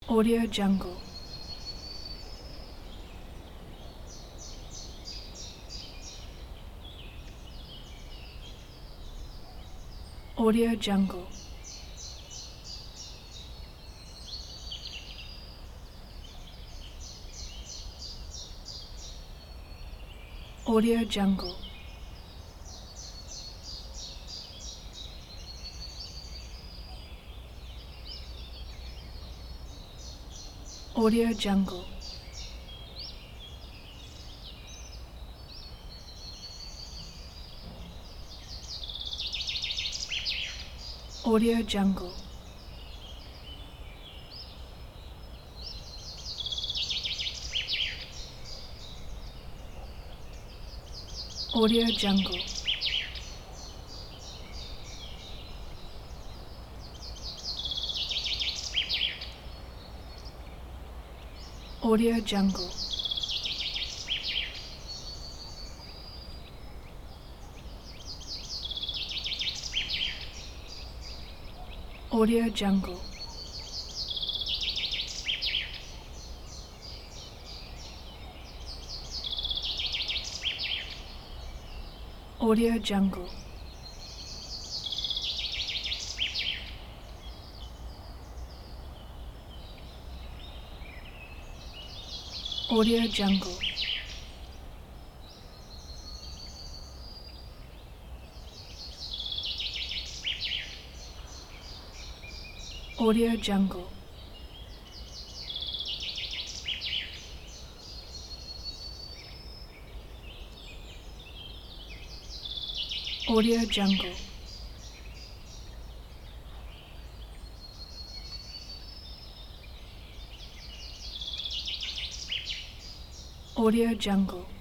Audio Jungle. Audio Jungle. Audio Jungle. Audio Jungle. Audio Jungle. Audio Jungle. Audio Jungle. Audio Jungle. Audio Jungle. Audio Jungle. Audio Jungle. Audio Jungle. Audio Jungle.